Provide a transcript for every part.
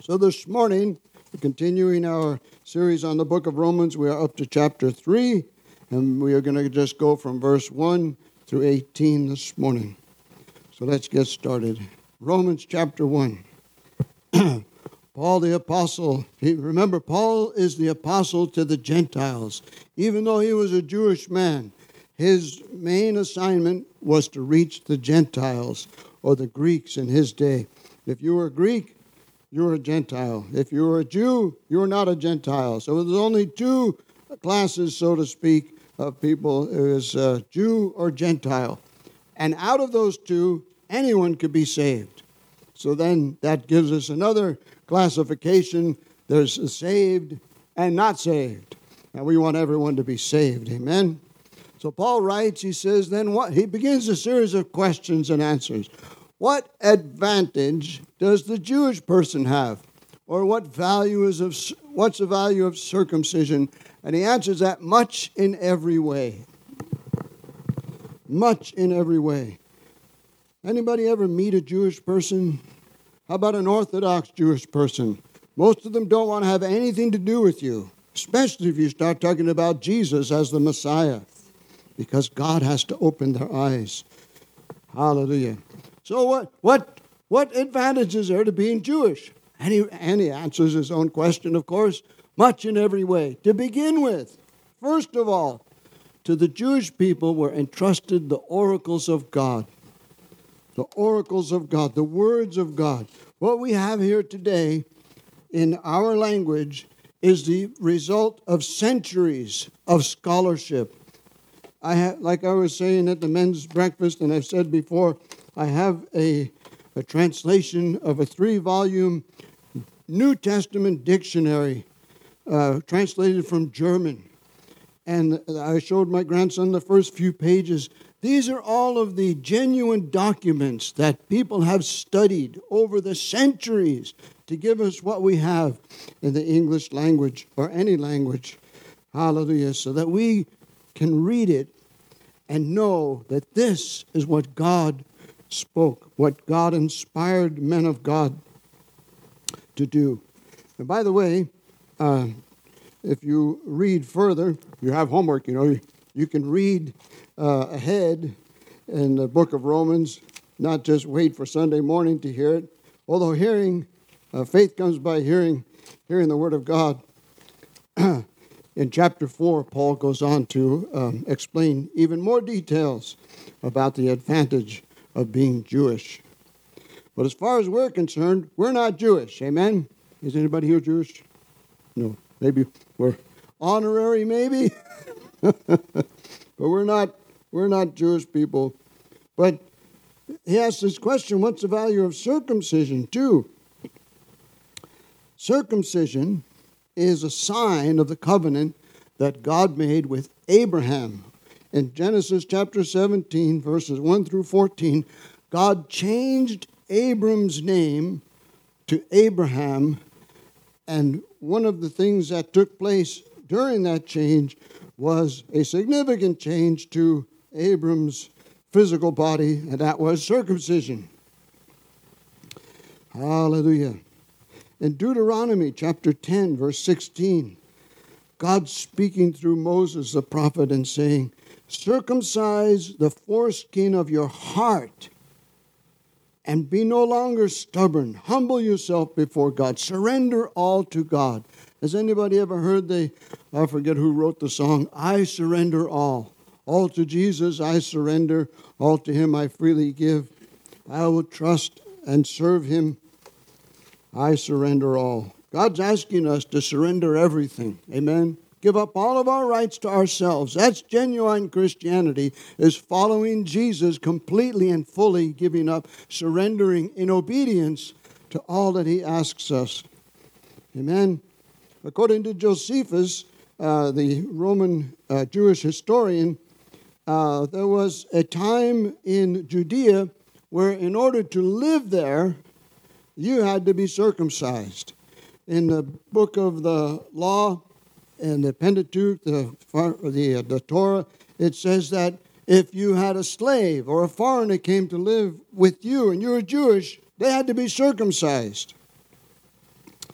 So this morning, we're continuing our series on the book of Romans. We are up to chapter 3, and we are going to just go from verse 1 through 18 this morning. So let's get started. Romans chapter 1. Paul the apostle. Remember, Paul is the apostle to the Gentiles. Even though he was a Jewish man, his main assignment was to reach the Gentiles, or the Greeks in his day. If you were a Greek, you were a Gentile. If you were a Jew, you were not a Gentile. So there's only two classes, so to speak, of people. It was Jew or Gentile. And out of those two, anyone could be saved. So then that gives us another classification. There's saved and not saved. And we want everyone to be saved. Amen? So Paul writes, he says, then what? He begins a series of questions and answers. What advantage does the Jewish person have? Or what's the value of circumcision? And he answers that much in every way. Much in every way. Anybody ever meet a Jewish person? How about an Orthodox Jewish person? Most of them don't want to have anything to do with you, especially if you start talking about Jesus as the Messiah, because God has to open their eyes. Hallelujah. So what advantage is there to being Jewish? And he answers his own question, of course, much in every way. To begin with, first of all, to the Jewish people were entrusted the oracles of God. The oracles of God, the words of God. What we have here today in our language is the result of centuries of scholarship. Like I was saying at the men's breakfast, and I've said before, I have a translation of a 3-volume New Testament dictionary translated from German. And I showed my grandson the first few pages. These are all of the genuine documents that people have studied over the centuries to give us what we have in the English language or any language. Hallelujah. So that we can read it and know that this is what God spoke, what God inspired men of God to do. And by the way, if you read further, you have homework, you can read ahead in the book of Romans, not just wait for Sunday morning to hear it. Although faith comes by hearing the word of God. In chapter 4, Paul goes on to explain even more details about the advantage of being Jewish. But as far as we're concerned, we're not Jewish. Amen? Is anybody here Jewish? No. Maybe we're honorary, maybe? But we're not Jewish people. But he asks this question, what's the value of circumcision too? Circumcision is a sign of the covenant that God made with Abraham. In Genesis chapter 17, verses 1 through 14, God changed Abram's name to Abraham, and one of the things that took place during that change was a significant change to Abram's physical body, and that was circumcision. Hallelujah. In Deuteronomy chapter 10, verse 16, God speaking through Moses the prophet and saying, circumcise the foreskin of your heart and be no longer stubborn. Humble yourself before God. Surrender all to God. Has anybody ever heard I forget who wrote the song, I surrender all. All to Jesus I surrender. All to him I freely give. I will trust and serve him. I surrender all. God's asking us to surrender everything. Amen. Give up all of our rights to ourselves. That's genuine Christianity, is following Jesus completely and fully, giving up, surrendering in obedience to all that he asks us. Amen. According to Josephus, the Roman Jewish historian, there was a time in Judea where in order to live there, you had to be circumcised. In the book of the law and the Pentateuch, the Torah, it says that if you had a slave or a foreigner came to live with you and you were Jewish, they had to be circumcised.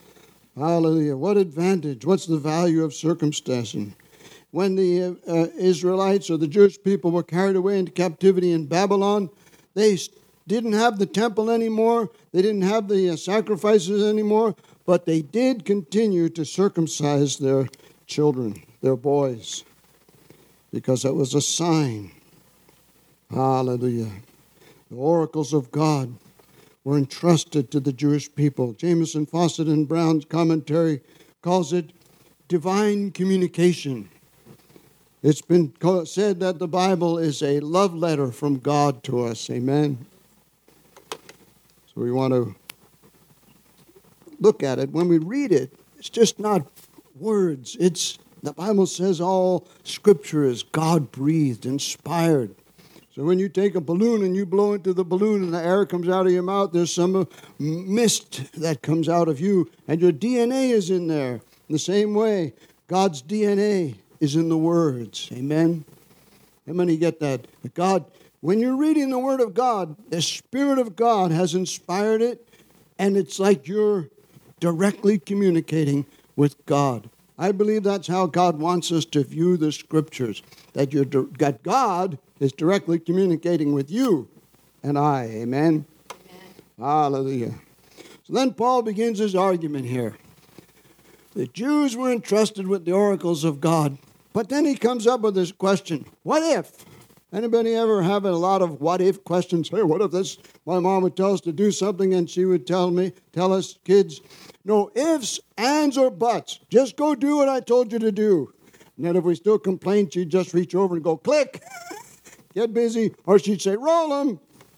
Hallelujah. What advantage? What's the value of circumcision? When the Israelites or the Jewish people were carried away into captivity in Babylon, they didn't have the temple anymore. They didn't have the sacrifices anymore, but they did continue to circumcise their children, their boys, because it was a sign. Hallelujah. The oracles of God were entrusted to the Jewish people. Jameson, Fawcett, and Brown's commentary calls it divine communication. It's been said that the Bible is a love letter from God to us. Amen. So we want to look at it. When we read it, it's just not words. The Bible says all Scripture is God-breathed, inspired. So when you take a balloon and you blow into the balloon and the air comes out of your mouth, there's some mist that comes out of you, and your DNA is in there. In the same way, God's DNA is in the words. Amen? How many get that? God, when you're reading the Word of God, the Spirit of God has inspired it, and it's like you're directly communicating with God. I believe that's how God wants us to view the Scriptures, that God is directly communicating with you and I. Amen? Hallelujah. So then Paul begins his argument here. The Jews were entrusted with the oracles of God, but then he comes up with this question, what if? Anybody ever have a lot of what if questions? Hey, what if this? My mom would tell us to do something and she would tell us kids, no ifs, ands, or buts. Just go do what I told you to do. And then if we still complain, she'd just reach over and go, click, get busy. Or she'd say, roll them.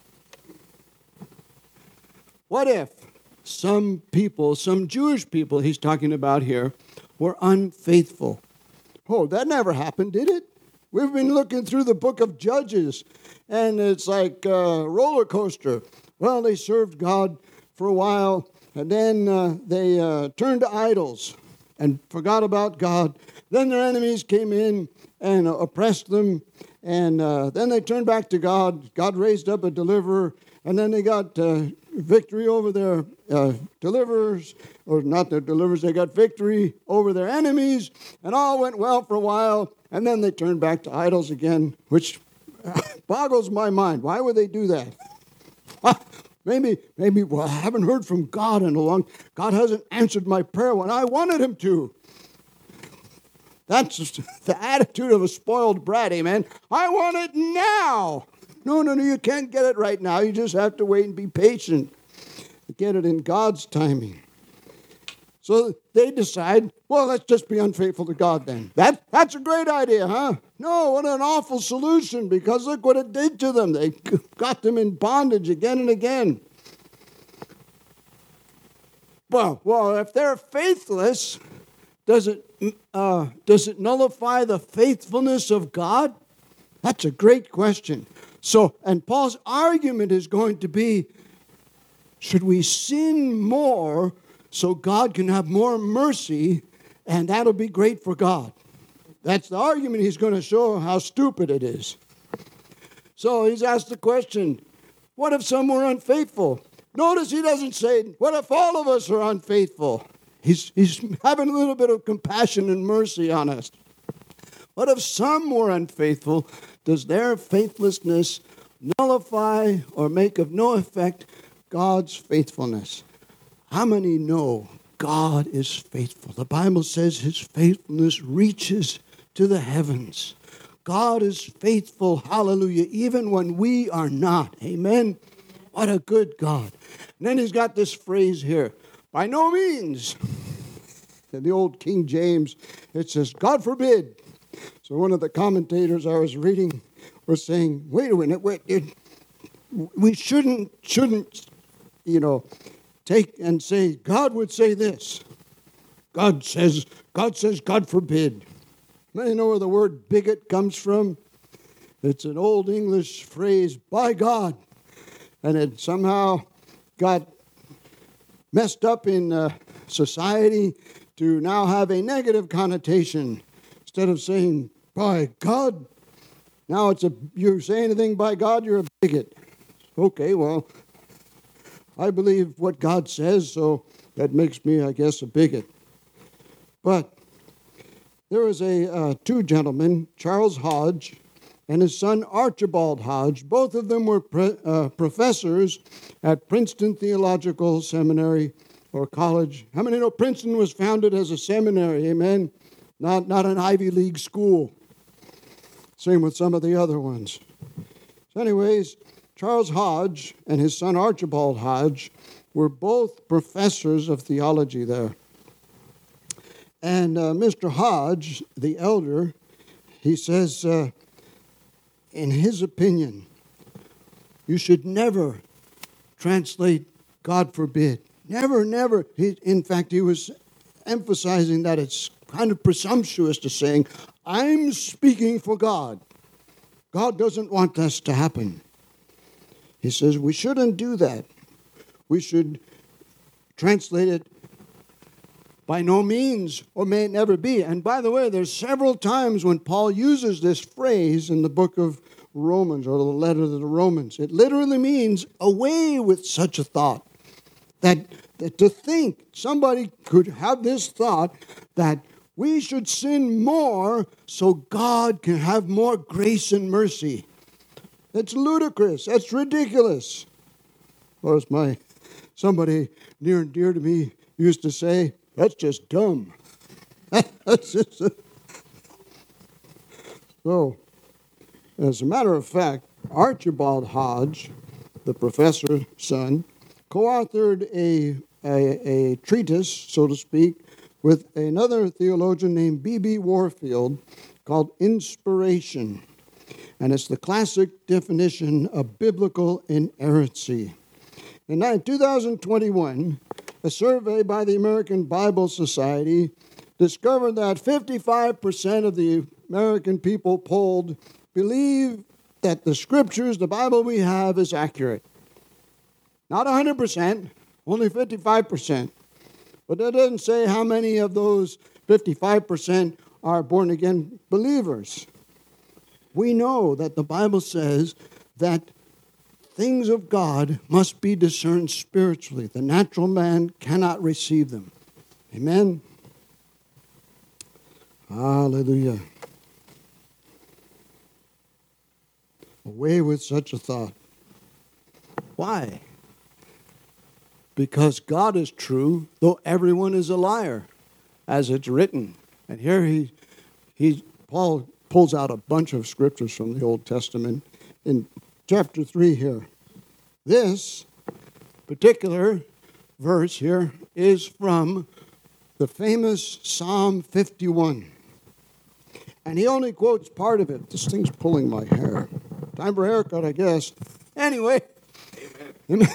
What if some people, some Jewish people he's talking about here, were unfaithful? Oh, that never happened, did it? We've been looking through the book of Judges, and it's like a roller coaster. Well, they served God for a while, and then they turned to idols and forgot about God. Then their enemies came in and oppressed them, and then they turned back to God. God raised up a deliverer, and then they got victory over their deliverers, or not their deliverers, they got victory over their enemies, and all went well for a while, and then they turned back to idols again, which boggles my mind. Why would they do that? Maybe, well, I haven't heard from God in a long time. God hasn't answered my prayer when I wanted him to. That's the attitude of a spoiled brat, amen? I want it now. No, you can't get it right now. You just have to wait and be patient. Get it in God's timing. So they decide, well, let's just be unfaithful to God then. That's a great idea, huh? No, what an awful solution, because look what it did to them. They got them in bondage again and again. Well, if they're faithless, does it nullify the faithfulness of God? That's a great question. So, and Paul's argument is going to be, should we sin more so God can have more mercy, and that'll be great for God? That's the argument. He's going to show how stupid it is. So he's asked the question, what if some were unfaithful? Notice he doesn't say, what if all of us are unfaithful? He's having a little bit of compassion and mercy on us. What if some were unfaithful? Does their faithlessness nullify or make of no effect God's faithfulness? How many know God is faithful? The Bible says his faithfulness reaches to the heavens. God is faithful, hallelujah, even when we are not. Amen? What a good God. And then he's got this phrase here, by no means. In the old King James, it says, God forbid. So one of the commentators I was reading was saying, wait a minute, we shouldn't, take and say, God would say this. God says, God forbid. You know where the word bigot comes from? It's an old English phrase, by God. And it somehow got messed up in society to now have a negative connotation. Instead of saying, by God, now you say anything by God, you're a bigot. Okay, well, I believe what God says, so that makes me, I guess, a bigot. But there was two gentlemen, Charles Hodge and his son Archibald Hodge. Both of them were professors at Princeton Theological Seminary or College. How many know Princeton was founded as a seminary? Amen. Not an Ivy League school. Same with some of the other ones. So anyways, Charles Hodge and his son Archibald Hodge were both professors of theology there. And Mr. Hodge, the elder, he says, in his opinion, you should never translate God forbid. Never, never. In fact, he was emphasizing that it's kind of presumptuous to saying, I'm speaking for God. God doesn't want this to happen. He says we shouldn't do that. We should translate it by no means, or may it never be. And by the way, there's several times when Paul uses this phrase in the book of Romans, or the letter to the Romans. It literally means away with such a thought. That to think somebody could have this thought that we should sin more so God can have more grace and mercy. That's ludicrous. That's ridiculous. Or as somebody near and dear to me used to say, that's just dumb. That's just So, as a matter of fact, Archibald Hodge, the professor's son, co-authored a treatise, so to speak, with another theologian named B.B. Warfield called Inspiration. And it's the classic definition of biblical inerrancy. In 2021, a survey by the American Bible Society discovered that 55% of the American people polled believe that the scriptures, the Bible we have, is accurate. Not 100%, only 55%. But that doesn't say how many of those 55% are born-again believers. We know that the Bible says that things of God must be discerned spiritually. The natural man cannot receive them. Amen? Hallelujah. Away with such a thought. Why? Because God is true, though everyone is a liar, as it's written. And here Paul pulls out a bunch of scriptures from the Old Testament in chapter 3 here. This particular verse here is from the famous Psalm 51. And he only quotes part of it. This thing's pulling my hair. Time for a haircut, I guess. Anyway. Amen.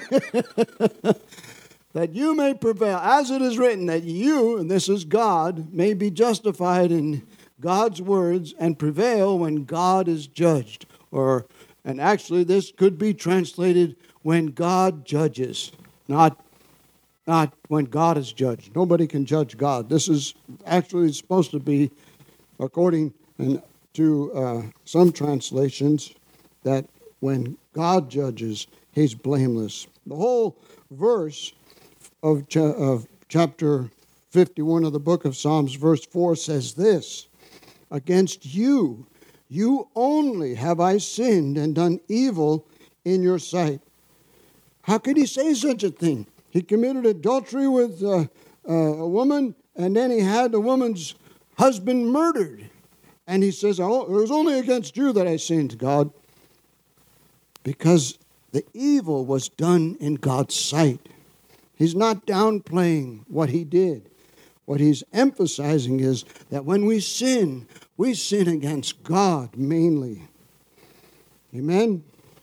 That you may prevail, as it is written, that you, and this is God, may be justified in God's words and prevail when God is judged. And actually this could be translated when God judges, not when God is judged. Nobody can judge God. This is actually supposed to be, according to some translations, that when God judges, he's blameless. The whole verse of chapter 51 of the book of Psalms, verse 4 says this, against you only have I sinned and done evil in your sight. How could he say such a thing? He committed adultery with a woman, and then he had the woman's husband murdered. And he says, oh, it was only against you that I sinned, God. Because the evil was done in God's sight. He's not downplaying what he did. What he's emphasizing is that when we sin against God mainly. Amen?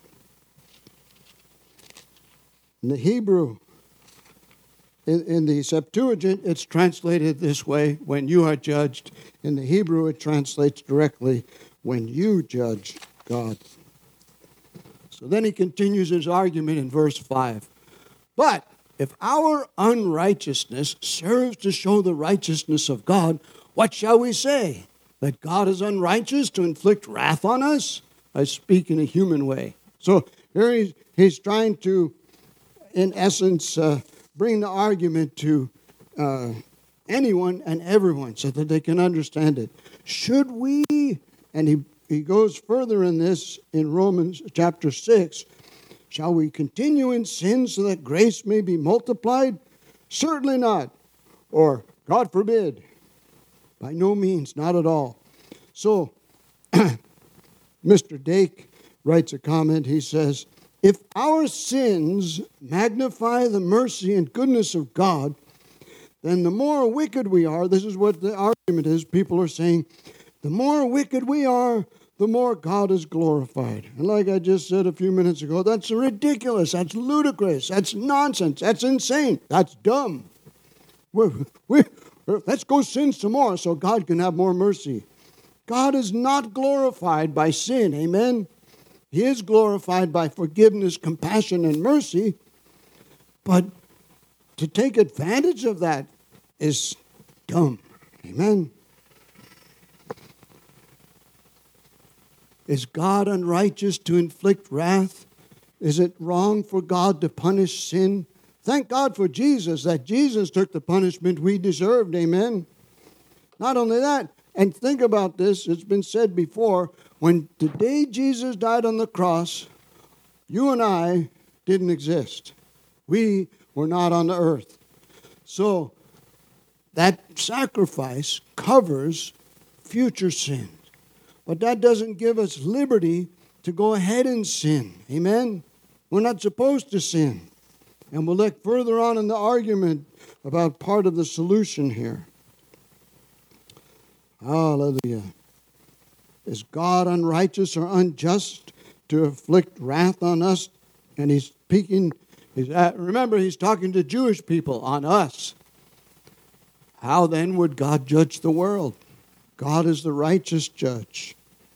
In the Hebrew, in the Septuagint, it's translated this way, when you are judged. In the Hebrew, it translates directly, when you judge God. So then he continues his argument in verse 5. But if our unrighteousness serves to show the righteousness of God, what shall we say? That God is unrighteous to inflict wrath on us? I speak in a human way. So here he's trying to, in essence, bring the argument to anyone and everyone so that they can understand it. Should we, and he goes further in this in Romans chapter 6, shall we continue in sin so that grace may be multiplied? Certainly not. Or, God forbid. By no means, not at all. So, Mr. Dake writes a comment. He says, if our sins magnify the mercy and goodness of God, then the more wicked we are, this is what the argument is, people are saying, the more wicked we are, the more God is glorified. And like I just said a few minutes ago, that's ridiculous, that's ludicrous, that's nonsense, that's insane, that's dumb. Let's go sin some more so God can have more mercy. God is not glorified by sin, amen? He is glorified by forgiveness, compassion, and mercy, but to take advantage of that is dumb, amen? Is God unrighteous to inflict wrath? Is it wrong for God to punish sin? Thank God for Jesus, that Jesus took the punishment we deserved, amen? Not only that, and think about this, it's been said before, when the day Jesus died on the cross, you and I didn't exist. We were not on the earth. So that sacrifice covers future sins. But that doesn't give us liberty to go ahead and sin. Amen? We're not supposed to sin. And we'll look further on in the argument about part of the solution here. Hallelujah. Is God unrighteous or unjust to inflict wrath on us? And he's speaking, remember, he's talking to Jewish people, on us. How then would God judge the world? God is the righteous judge.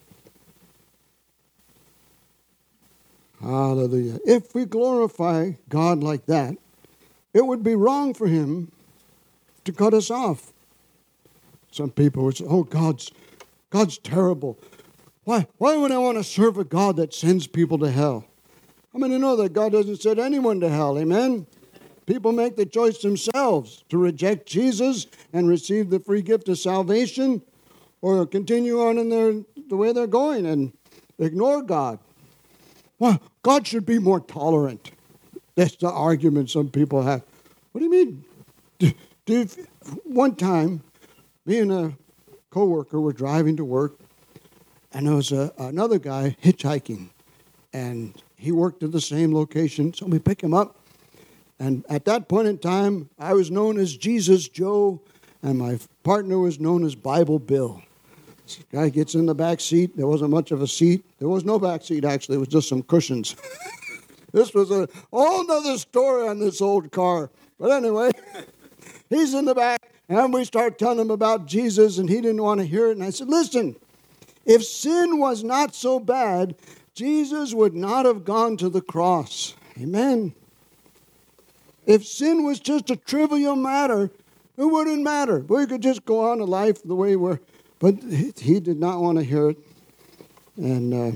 Hallelujah. If we glorify God like that, it would be wrong for him to cut us off. Some people would say, oh, God's terrible. Why would I want to serve a God that sends people to hell? I mean, you know that God doesn't send anyone to hell, amen? People make the choice themselves to reject Jesus and receive the free gift of salvation, or continue on in the way they're going and ignore God. Well, God should be more tolerant. That's the argument some people have. What do you mean? One time, me and a coworker were driving to work, and there was another guy hitchhiking, and he worked at the same location, so we pick him up. And at that point in time, I was known as Jesus Joe, and my partner was known as Bible Bill. This guy gets in the back seat. There wasn't much of a seat. There was no back seat, actually. It was just some cushions. This was a whole other story on this old car. But anyway, he's in the back, and we start telling him about Jesus, and he didn't want to hear it. And I said, listen, if sin was not so bad, Jesus would not have gone to the cross. Amen. If sin was just a trivial matter, it wouldn't matter. We could just go on in life the way we're. But he did not want to hear it. And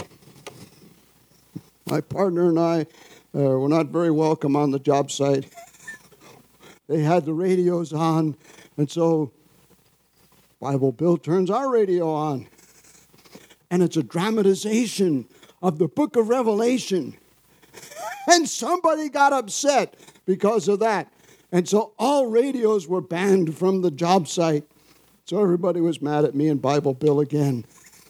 my partner and I were not very welcome on the job site. They had the radios on, and so Bible Bill turns our radio on. And it's a dramatization of the book of Revelation. And somebody got upset because of that. And so all radios were banned from the job site. So everybody was mad at me and Bible Bill again.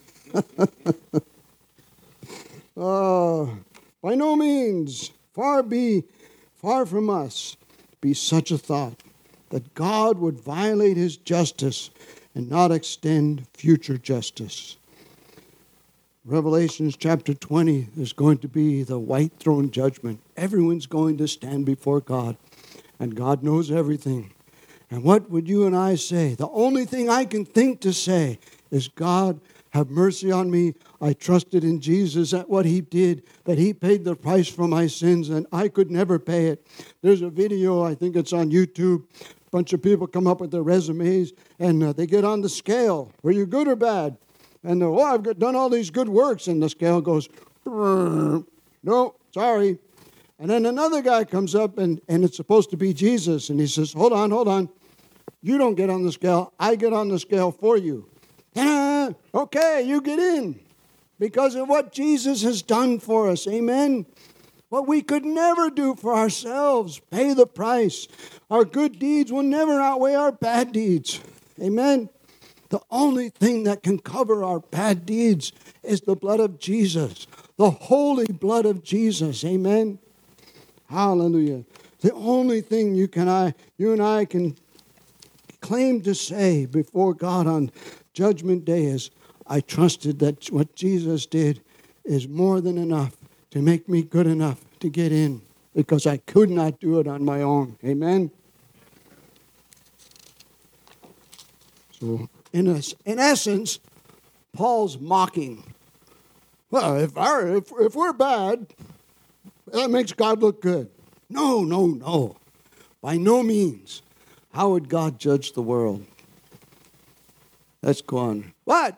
By no means, far from us be such a thought that God would violate his justice and not extend future justice. Revelation chapter 20 is going to be the white throne judgment. Everyone's going to stand before God, and God knows everything. And what would you and I say? The only thing I can think to say is, God, have mercy on me. I trusted in Jesus at what he did, that he paid the price for my sins, and I could never pay it. There's a video, I think it's on YouTube. A bunch of people come up with their resumes, and they get on the scale. Were you good or bad? And they're, I've done all these good works. And the scale goes, no, sorry. And then another guy comes up, and it's supposed to be Jesus. And he says, hold on. You don't get on the scale. I get on the scale for you. Okay, you get in. Because of what Jesus has done for us. Amen? What we could never do for ourselves. Pay the price. Our good deeds will never outweigh our bad deeds. Amen? The only thing that can cover our bad deeds is the blood of Jesus. The holy blood of Jesus. Amen? Hallelujah. The only thing you and I can claim to say before God on Judgment Day is, I trusted that what Jesus did is more than enough to make me good enough to get in, because I could not do it on my own. Amen? So, in essence, Paul's mocking. Well, if we're bad, that makes God look good. No. By no means. How would God judge the world? Let's go on. But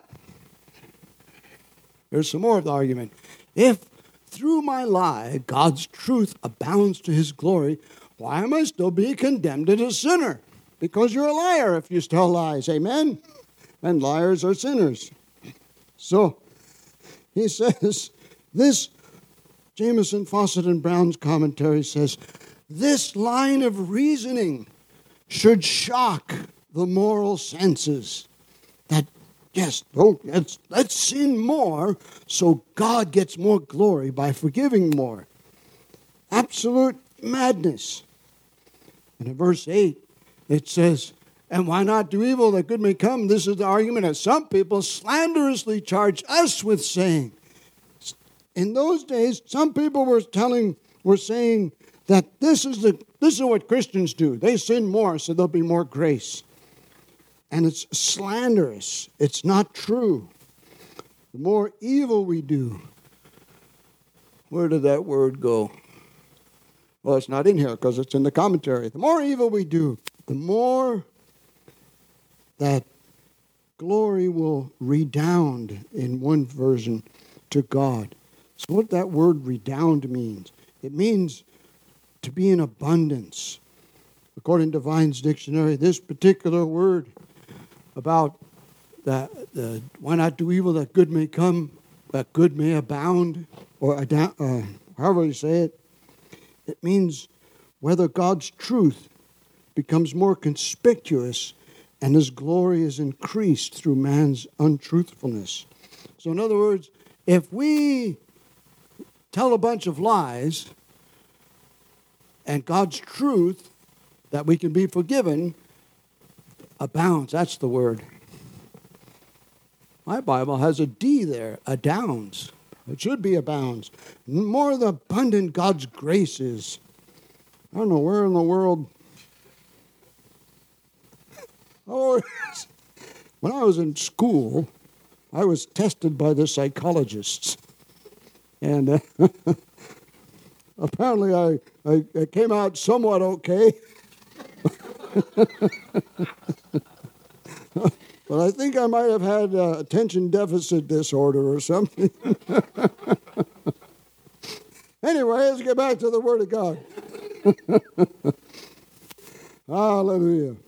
here's some more of the argument. If through my lie God's truth abounds to his glory, why am I still being condemned as a sinner? Because you're a liar if you tell lies. Amen? And liars are sinners. So he says, this, Jameson, Fawcett, and Brown's commentary says, this line of reasoning should shock the moral senses. That, yes, let's sin more so God gets more glory by forgiving more. Absolute madness. And in verse 8, it says, and why not do evil that good may come? This is the argument that some people slanderously charge us with saying. In those days, some people were saying that this is what Christians do. They sin more, so there'll be more grace. And it's slanderous. It's not true. The more evil we do, where did that word go? Well, it's not in here because it's in the commentary. The more evil we do, the more that glory will redound, in one version, to God. So what that word redound means, it means to be in abundance. According to Vine's dictionary, this particular word about the why not do evil that good may come, that good may abound, or however you say it, it means whether God's truth becomes more conspicuous and his glory is increased through man's untruthfulness. So in other words, if we tell a bunch of lies and God's truth that we can be forgiven abounds, that's the word. My Bible has a D there, adounds. It should be abounds. More the abundant God's grace is. I don't know where in the world. Oh, when I was in school, I was tested by the psychologists. And apparently I came out somewhat okay. But I think I might have had attention deficit disorder or something. Anyway, let's get back to the Word of God. Hallelujah.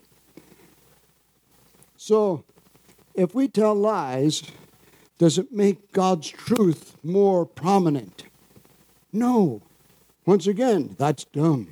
So, if we tell lies, does it make God's truth more prominent? No. Once again, that's dumb.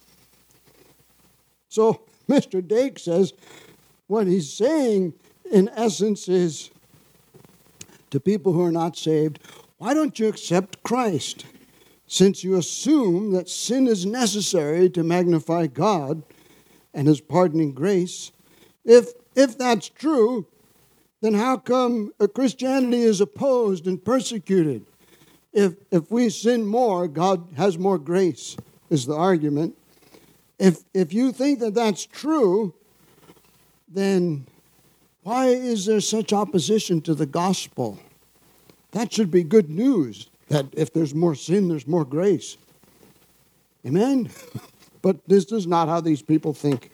So, Mr. Dake says, what he's saying, in essence, is to people who are not saved, why don't you accept Christ? Since you assume that sin is necessary to magnify God and his pardoning grace, if that's true, then how come Christianity is opposed and persecuted? If we sin more, God has more grace, is the argument. If you think that that's true, then why is there such opposition to the gospel? That should be good news, that if there's more sin, there's more grace. Amen? But this is not how these people think.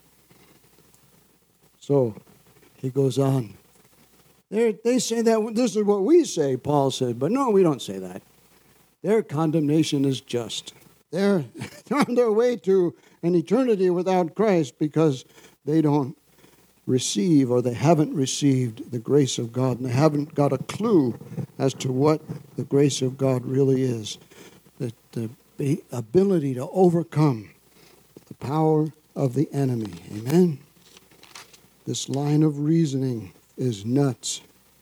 So, he goes on. They say that this is what we say, Paul said, but no, we don't say that. Their condemnation is just. They're on their way to an eternity without Christ because they don't receive, or they haven't received the grace of God, and they haven't got a clue as to what the grace of God really is. The ability to overcome the power of the enemy. Amen? This line of reasoning is nuts.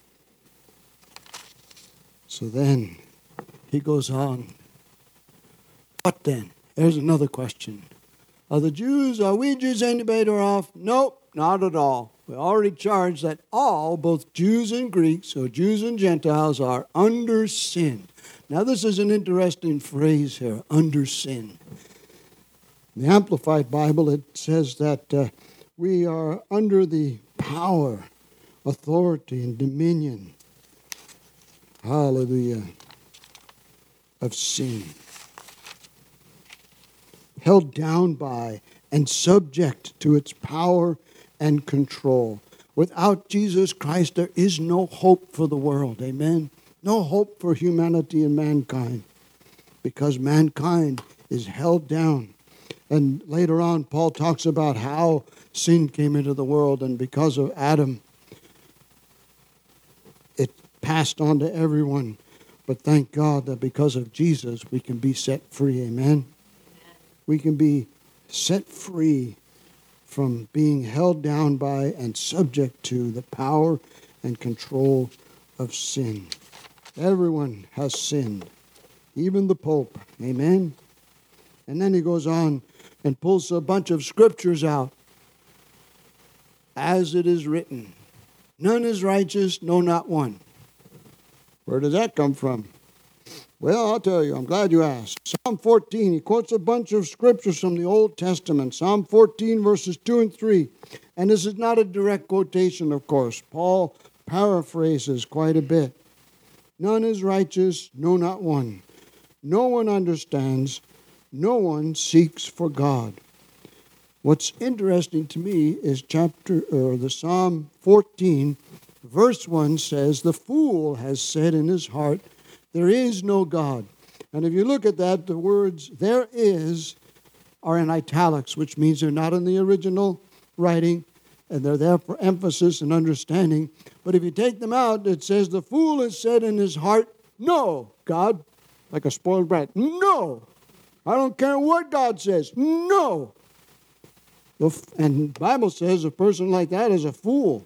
So then, he goes on. What then? There's another question. Are we Jews, any better off? Nope, not at all. We already charged that all, both Jews and Greeks, or Jews and Gentiles, are under sin. Now this is an interesting phrase here, under sin. In the Amplified Bible, it says that we are under the power, authority, and dominion, hallelujah, of sin. Held down by and subject to its power and control. Without Jesus Christ, there is no hope for the world. Amen? No hope for humanity and mankind, because mankind is held down. And later on, Paul talks about how sin came into the world, and because of Adam, it passed on to everyone. But thank God that because of Jesus, we can be set free. Amen? We can be set free from being held down by and subject to the power and control of sin. Everyone has sinned, even the Pope. Amen? And then he goes on and pulls a bunch of scriptures out. As it is written, none is righteous, no, not one. Where does that come from? Well, I'll tell you, I'm glad you asked. Psalm 14, he quotes a bunch of scriptures from the Old Testament. Psalm 14, verses 2 and 3. And this is not a direct quotation, of course. Paul paraphrases quite a bit. None is righteous, no, not one. No one understands, no one seeks for God. What's interesting to me is the Psalm 14, verse 1 says, the fool has said in his heart, there is no God. And if you look at that, the words there is are in italics, which means they're not in the original writing, and they're there for emphasis and understanding. But if you take them out, it says, the fool has said in his heart, no, God, like a spoiled brat, no. I don't care what God says, no. And the Bible says a person like that is a fool.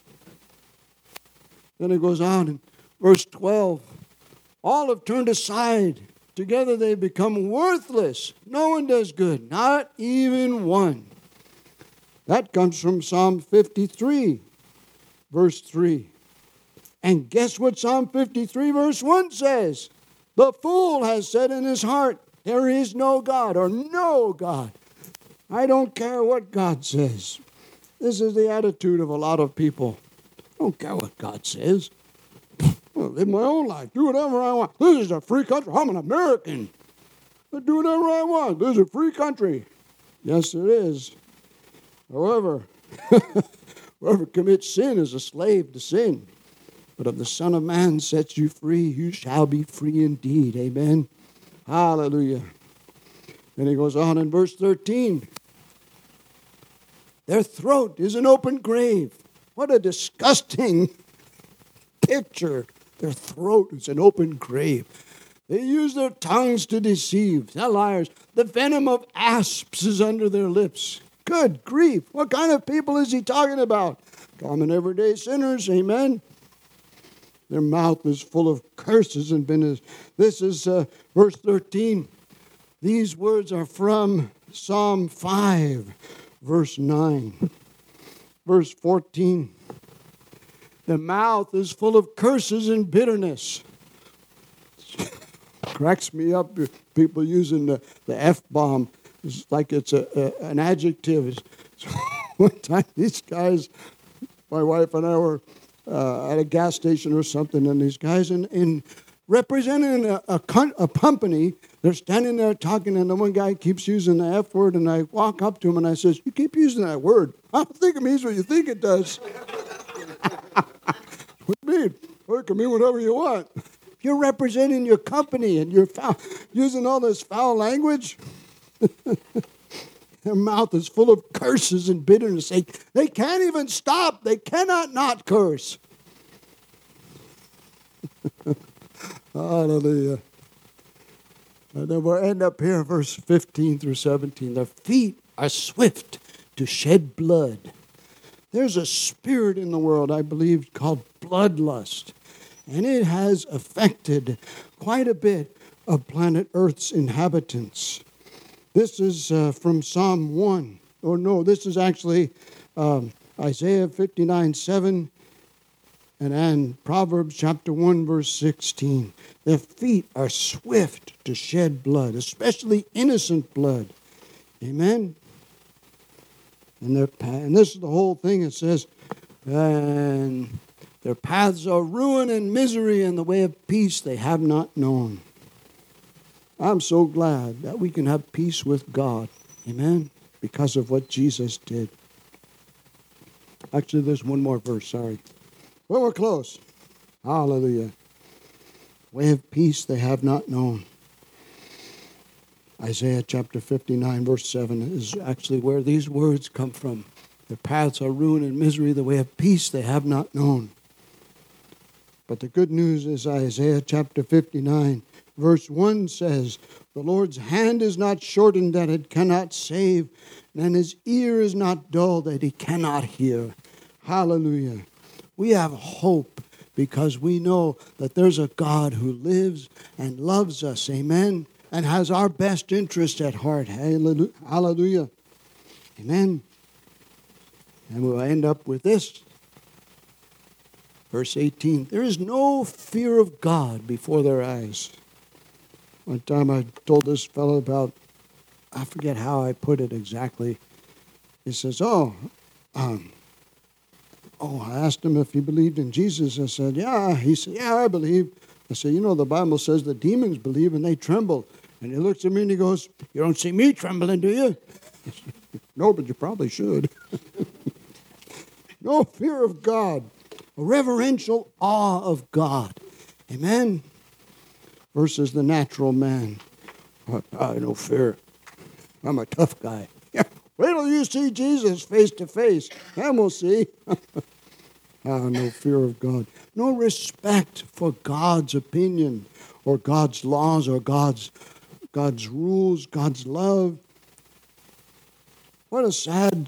Then it goes on in verse 12. All have turned aside. Together they've become worthless. No one does good, not even one. That comes from Psalm 53, verse 3. And guess what Psalm 53, verse 1 says? The fool has said in his heart, there is no God, or no God. I don't care what God says. This is the attitude of a lot of people. I don't care what God says. I'll live my own life. Do whatever I want. This is a free country. I'm an American. I do whatever I want. This is a free country. Yes, it is. However, whoever commits sin is a slave to sin. But if the Son of Man sets you free, you shall be free indeed. Amen. Hallelujah. Then he goes on in verse 13. Their throat is an open grave. What a disgusting picture. Their throat is an open grave. They use their tongues to deceive. They're liars. The venom of asps is under their lips. Good grief. What kind of people is he talking about? Common everyday sinners. Amen. Their mouth is full of curses and bitterness. This is verse 13. These words are from Psalm 5, verse 9. Verse 14. The mouth is full of curses and bitterness. Cracks me up, people using the F-bomb. It's like it's an adjective. One time these guys, my wife and I were at a gas station or something, and these guys in representing a company, they're standing there talking, and the one guy keeps using the F word, and I walk up to him and I says, you keep using that word. I don't think it means what you think it does. What do you mean? Well, it can mean whatever you want. You're representing your company and you're using all this foul language. Their mouth is full of curses and bitterness. They can't even stop. They cannot not curse. Hallelujah. And then we'll end up here, verse 15 through 17. Their feet are swift to shed blood. There's a spirit in the world, I believe, called bloodlust. And it has affected quite a bit of planet Earth's inhabitants. This is from Psalm 1. Or no, this is actually Isaiah 59:7 and Proverbs chapter 1, verse 16. Their feet are swift to shed blood, especially innocent blood. Amen? And this is the whole thing. It says, and their paths are ruin and misery, and the way of peace they have not known. I'm so glad that we can have peace with God. Amen? Because of what Jesus did. Actually, there's one more verse, sorry. Well, we're close. Hallelujah. Way of peace they have not known. Isaiah chapter 59, verse 7 is actually where these words come from. Their paths are ruin and misery, the way of peace they have not known. But the good news is Isaiah chapter 59, verse 1 says, the Lord's hand is not shortened that it cannot save, and his ear is not dull that he cannot hear. Hallelujah. We have hope because we know that there's a God who lives and loves us. Amen. And has our best interest at heart. Hallelujah. Amen. And we'll end up with this. Verse 18. There is no fear of God before their eyes. One time I told this fellow about, I forget how I put it exactly. He says, I asked him if he believed in Jesus. I said, yeah. He said, yeah, I believe. I said, the Bible says the demons believe and they tremble. And he looks at me and he goes, you don't see me trembling, do you? I said, no, but you probably should. No fear of God. A reverential awe of God. Amen? Versus the natural man. No fear. I'm a tough guy. Yeah. Wait till you see Jesus face to face. Then we'll see. No fear of God. No respect for God's opinion or God's laws or God's rules, God's love. What a sad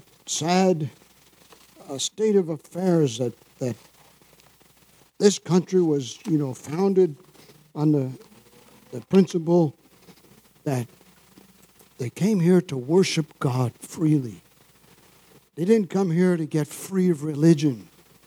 state of affairs that this country was, founded on the principle that they came here to worship God freely. They didn't come here to get free of religion.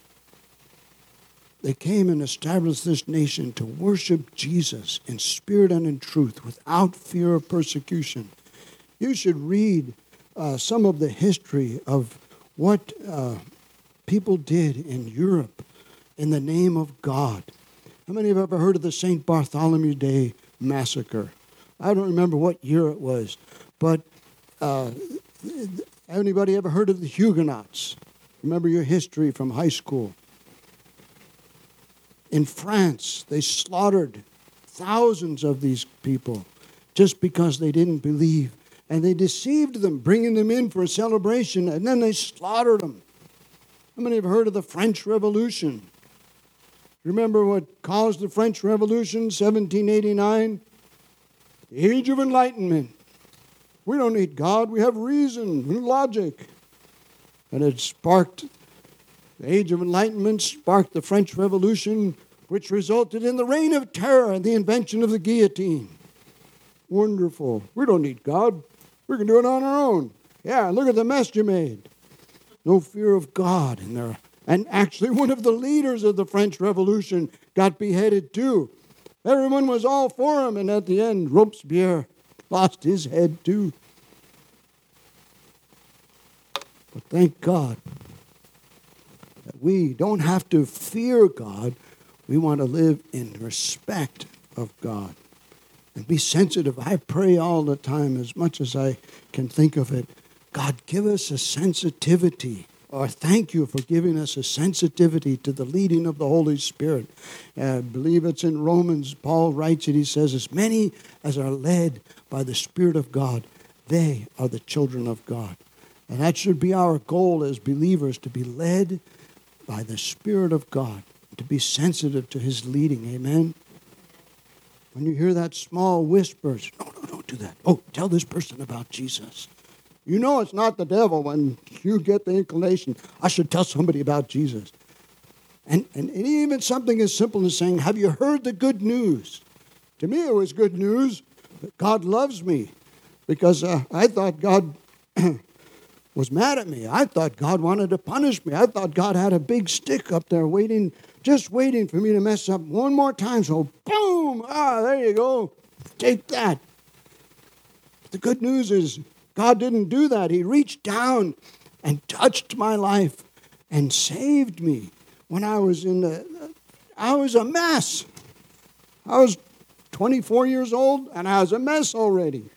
They came and established this nation to worship Jesus in spirit and in truth without fear of persecution. You should read some of the history of what people did in Europe in the name of God. How many have ever heard of the St. Bartholomew Day massacre? I don't remember what year it was, but anybody ever heard of the Huguenots? Remember your history from high school. In France, they slaughtered thousands of these people just because they didn't believe. And they deceived them, bringing them in for a celebration, and then they slaughtered them. How many have heard of the French Revolution? Remember what caused the French Revolution, 1789? The Age of Enlightenment. We don't need God, we have reason and logic. And it sparked, the Age of Enlightenment sparked the French Revolution, which resulted in the Reign of Terror and the invention of the guillotine. Wonderful. We don't need God. We can do it on our own. Yeah, look at the mess you made. No fear of God in there. And actually one of the leaders of the French Revolution got beheaded too. Everyone was all for him, and at the end, Robespierre lost his head too. But thank God that we don't have to fear God. We want to live in respect of God and be sensitive. I pray all the time, as much as I can think of it. God, give us a sensitivity. Or thank you for giving us a sensitivity to the leading of the Holy Spirit. I believe it's in Romans. Paul writes it. He says, as many as are led by the Spirit of God, They are the children of God. And that should be our goal as believers, to be led by the Spirit of God, to be sensitive to His leading. Amen? When you hear that small whispers, no, don't do that. Oh, tell this person about Jesus. You know it's not the devil when you get the inclination, I should tell somebody about Jesus. And even something as simple as saying, have you heard the good news? To me, it was good news that God loves me, because I thought God was mad at me. I thought God wanted to punish me. I thought God had a big stick up there just waiting for me to mess up one more time. So, boom! There you go. Take that. The good news is God didn't do that. He reached down and touched my life and saved me when I was I was a mess. I was 24 years old and I was a mess already.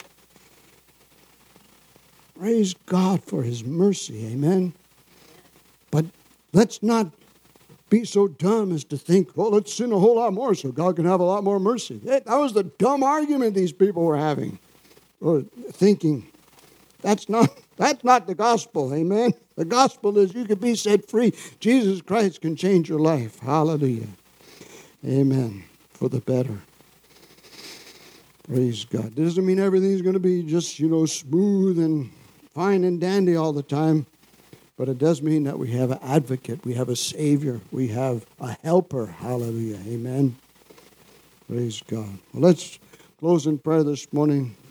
Praise God for His mercy, amen? But let's not be so dumb as to think, well, let's sin a whole lot more so God can have a lot more mercy. That was the dumb argument these people were having, or thinking. That's not the gospel, amen? The gospel is you can be set free. Jesus Christ can change your life. Hallelujah. Amen. For the better. Praise God. Doesn't mean everything's going to be just, smooth and fine and dandy all the time. But it does mean that we have an advocate. We have a Savior. We have a helper. Hallelujah. Amen. Praise God. Well, let's close in prayer this morning.